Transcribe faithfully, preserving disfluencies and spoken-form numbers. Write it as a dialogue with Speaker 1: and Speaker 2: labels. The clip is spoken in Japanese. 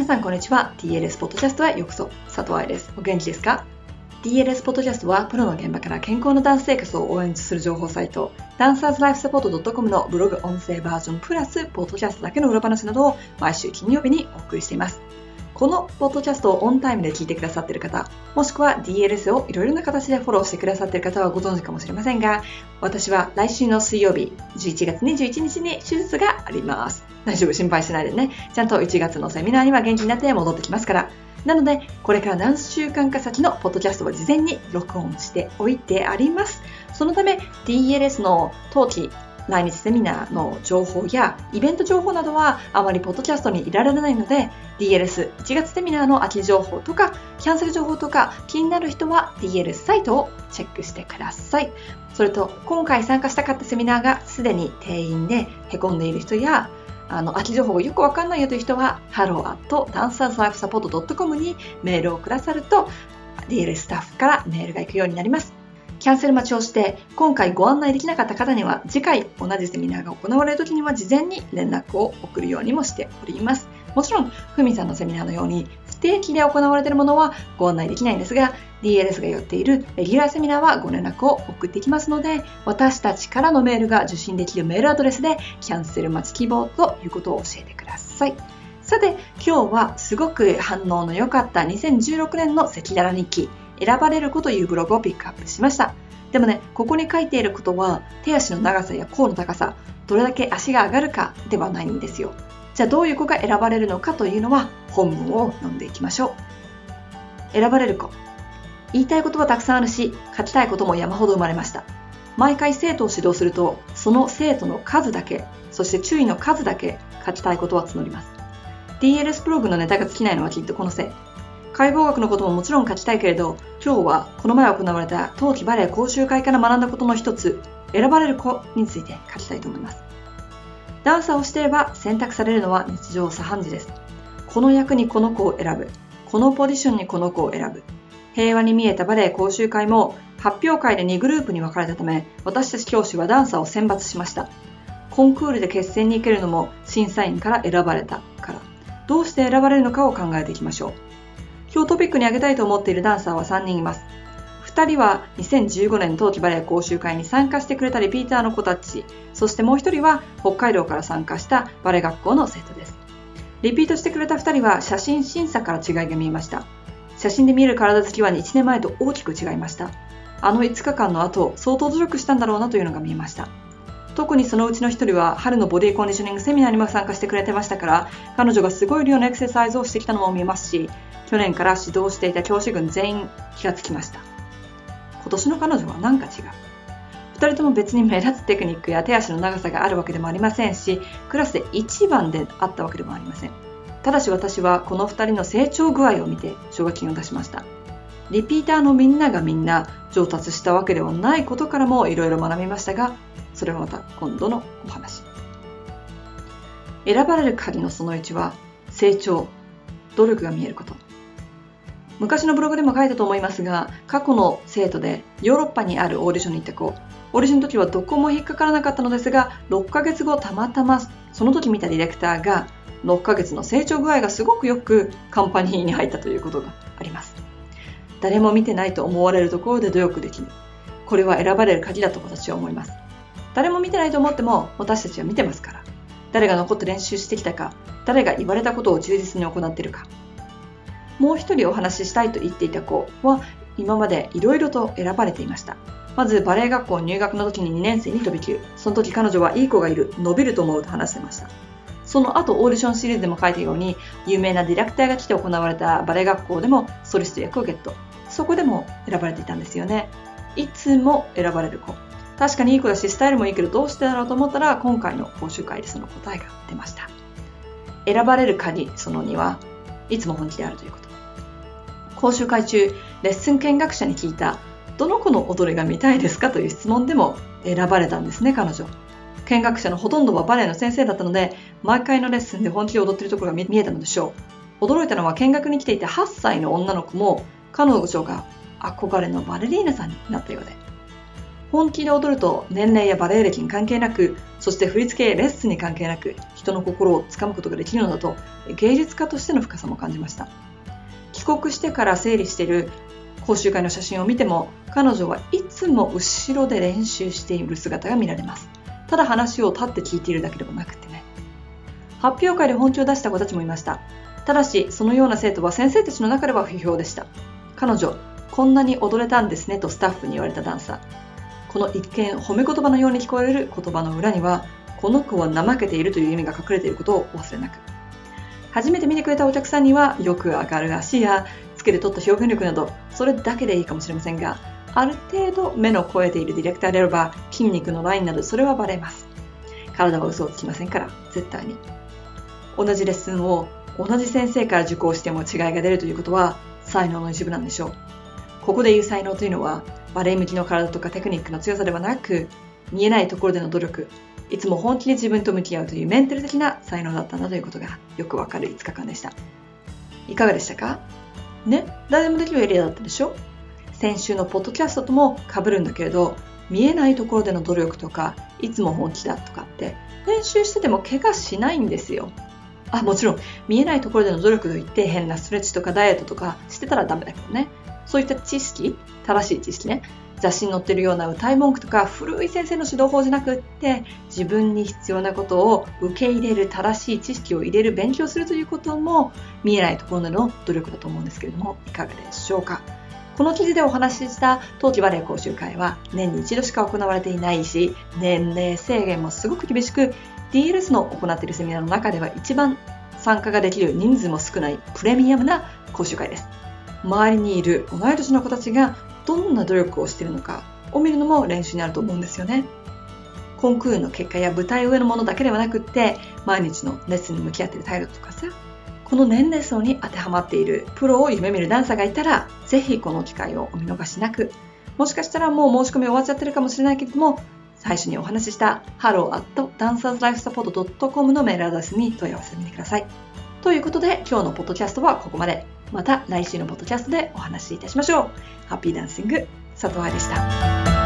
Speaker 1: さんこんにちは。 ディーエルエス ポッドキャストへようこそ。佐藤愛です。お元気ですか？ ディーエルエス ポッドキャストはプロの現場から健康なダンス生活を応援する情報サイトダンサーズライフサポート ドットコム のブログ音声バージョンプラスポッドキャストだけの裏話などを毎週金曜日にお送りしています。このポッドキャストをオンタイムで聞いてくださっている方、もしくは ディーエルエス をいろいろな形でフォローしてくださっている方はご存知かもしれませんが、私は来週の水曜日じゅういちがつにじゅういちにちに手術があります。大丈夫、心配しないでね。ちゃんといちがつのセミナーには元気になって戻ってきますから。なのでこれから何週間か先のポッドキャストは事前に録音しておいてあります。そのため ディーエルエス の冬季来日セミナーの情報やイベント情報などはあまりポッドキャストにいられないので、 ディーエルエスいちがつセミナーの秋情報とかキャンセル情報とか気になる人は ディーエルエス サイトをチェックしてください。それと今回参加したかったセミナーがすでに定員でへこんでいる人やあの秋情報がよくわかんないよという人は ハロー アット ダンサーズライフサポート ドットコム にメールをくださると ディーエルエス スタッフからメールが行くようになります。キャンセル待ちをして今回ご案内できなかった方には次回同じセミナーが行われる時には事前に連絡を送るようにもしております。もちろんふみさんのセミナーのように不定期で行われているものはご案内できないんですが、 ディーエルエス がやっているレギュラーセミナーはご連絡を送ってきますので、私たちからのメールが受信できるメールアドレスでキャンセル待ち希望ということを教えてください。さて今日はすごく反応の良かったにせんじゅうろくねんの赤裸々日記選ばれる子というブログをピックアップしました。でもね、ここに書いていることは手足の長さや甲の高さ、どれだけ足が上がるかではないんですよ。じゃあどういう子が選ばれるのかというのは本文を読んでいきましょう。選ばれる子。言いたいことはたくさんあるし、書きたいことも山ほど生まれました。毎回生徒を指導すると、その生徒の数だけ、そして注意の数だけ書きたいことは募ります。ディーエルエス ブログのネタが尽きないのはきっとこのせい。解剖学のことももちろん書きたいけれど、今日はこの前行われた冬季バレエ講習会から学んだことの一つ、選ばれる子について書きたいと思います。ダンサーをしていれば選択されるのは日常茶飯事です。この役にこの子を選ぶ。このポジションにこの子を選ぶ。平和に見えたバレエ講習会も発表会でにグループに分かれたため、私たち教師はダンサーを選抜しました。コンクールで決戦に行けるのも審査員から選ばれたから。どうして選ばれるのかを考えていきましょう。今日トピックに挙げたいと思っているダンサーはさんにんいます。ふたりはにせんじゅうごねん冬季バレエ講習会に参加してくれたリピーターの子たち、そしてもうひとりは北海道から参加したバレエ学校の生徒です。リピートしてくれたふたりは写真審査から違いが見えました。写真で見える体つきはいちねんまえと大きく違いました。あのいつかかんの後、相当努力したんだろうなというのが見えました。特にそのうちのひとりは春のボディコンディショニングセミナーにも参加してくれてましたから、彼女がすごい量のエクササイズをしてきたのも見えますし、去年から指導していた教師群全員気がつきました。今年の彼女はなんか違う。ふたりとも別に目立つテクニックや手足の長さがあるわけでもありませんし、クラスで一番であったわけでもありません。ただし私はこのふたりの成長具合を見て奨学金を出しました。リピーターのみんながみんな上達したわけではないことからもいろいろ学びましたが、それはまた今度のお話。選ばれる鍵のそのいちは成長、努力が見えること。昔のブログでも書いたと思いますが、過去の生徒でヨーロッパにあるオーディションに行った子、オーディションの時はどこも引っかからなかったのですが、ろっかげつごたまたまその時見たディレクターがろっかげつの成長具合がすごくよくカンパニーに入ったということがあります。誰も見てないと思われるところで努力できる。これは選ばれる鍵だと私は思います。誰も見てないと思っても私たちは見てますから。誰が残って練習してきたか、誰が言われたことを忠実に行っているか。もう一人お話ししたいと言っていた子は今までいろいろと選ばれていました。まずバレエ学校入学の時ににねん生に飛び級。その時彼女はいい子がいる、伸びると思うと話していました。その後オーディションシリーズでも書いたように、有名なディレクターが来て行われたバレエ学校でもソリスト役をゲット。そこでも選ばれていたんですよね。いつも選ばれる子。確かにいい子だしスタイルもいいけどどうしてだろうと思ったら、今回の講習会でその答えが出ました。選ばれる鍵そのにはいつも本気であるということ。講習会中、レッスン見学者に聞いたどの子の踊りが見たいですかという質問でも選ばれたんですね、彼女。見学者のほとんどはバレエの先生だったので、毎回のレッスンで本気で踊っているところが見えたのでしょう。驚いたのは見学に来ていたはっさいの女の子も彼女が憧れのバレリーナさんになったようで、本気で踊ると年齢やバレエ歴に関係なく、そして振り付けレッスンに関係なく人の心をつかむことができるのだと、芸術家としての深さも感じました。帰国してから整理している講習会の写真を見ても、彼女はいつも後ろで練習している姿が見られます。ただ話を立って聞いているだけではなくてね。発表会で本気を出した子たちもいました。ただし、そのような生徒は先生たちの中では不評でした。彼女、こんなに踊れたんですねとスタッフに言われたダンサー。この一見褒め言葉のように聞こえる言葉の裏には、この子は怠けているという意味が隠れていることを忘れなく。初めて見てくれたお客さんには、よく上がる足やつけて取った表現力など、それだけでいいかもしれませんが、ある程度目の肥えているディレクターであれば、筋肉のラインなどそれはバレます。体は嘘をつきませんから、絶対に。同じレッスンを同じ先生から受講しても違いが出るということは、才能の一部なんでしょう。ここで言う才能というのは、バレエ向きの体とかテクニックの強さではなく、見えないところでの努力、いつも本気で自分と向き合うというメンタル的な才能だったんだということがよくわかるいつかかんでした。いかがでしたかね、誰でもできるエリアだったでしょ。先週のポッドキャストとも被るんだけれど、見えないところでの努力とか、いつも本気だとかって練習してても怪我しないんですよ。あ、もちろん見えないところでの努力といって変なストレッチとかダイエットとかしてたらダメだけどね。そういった知識、正しい知識ね、雑誌に載ってるような歌い文句とか古い先生の指導法じゃなくって、自分に必要なことを受け入れる、正しい知識を入れる、勉強するということも見えないところでの努力だと思うんですけれども、いかがでしょうか。この記事でお話しした冬季バレエ講習会は年に一度しか行われていないし、年齢制限もすごく厳しく、 ディーエルエス の行っているセミナーの中では一番参加ができる人数も少ないプレミアムな講習会です。周りにいる同い年の子たちがどんな努力をしているのかを見るのも練習になると思うんですよね。コンクールの結果や舞台上のものだけではなくって、毎日のレッスンに向き合っている態度とかさ、この年齢層に当てはまっているプロを夢見るダンサーがいたら、ぜひこの機会をお見逃しなく。もしかしたらもう申し込み終わっちゃってるかもしれないけれども、最初にお話ししたハローアットダンサーズライフサポートドットコムのメールアドレスに問い合わせてみてください。ということで、今日のポッドキャストはここまで。また来週のポッドキャストでお話しいたしましょう。ハッピーダンシング、佐藤愛でした。